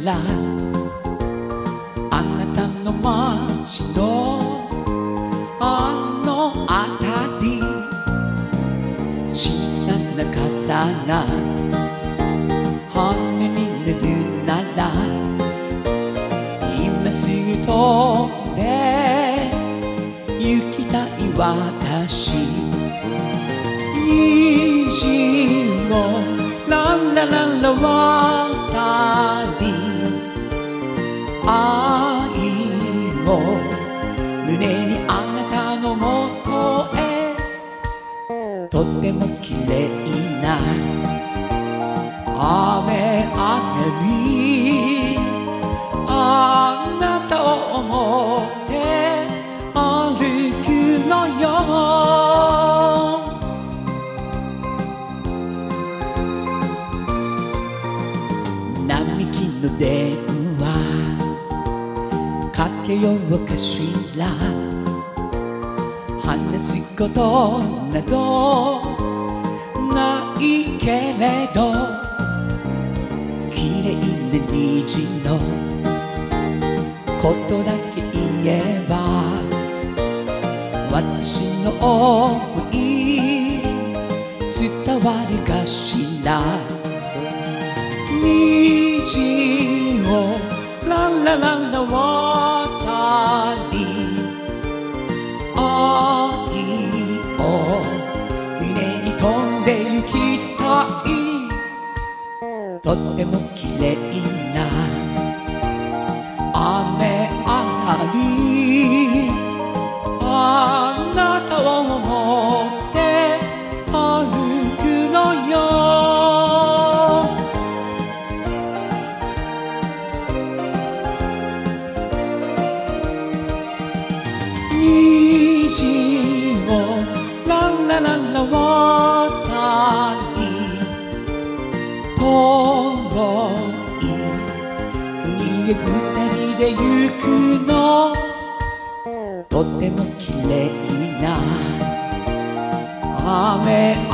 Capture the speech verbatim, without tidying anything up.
らあなたの街のあのあたり小さな傘が羽になるなら今すぐ飛んで行きたい私虹をランラランラ渡り愛を胸にあなたのもとへとてもきれいな雨上がりあなたを思って歩くのよ並木の電話かけようかしら話すことなどないけれどきれいな虹のことだけ言えば私の想い伝わるかしら虹をランラランラ渡り愛を胸に飛んで行きたいとてもきれいな雨上がりあなたを思って歩くのよ虹をランラランラ渡り遠い国へ二人で行くのとてもきれいな雨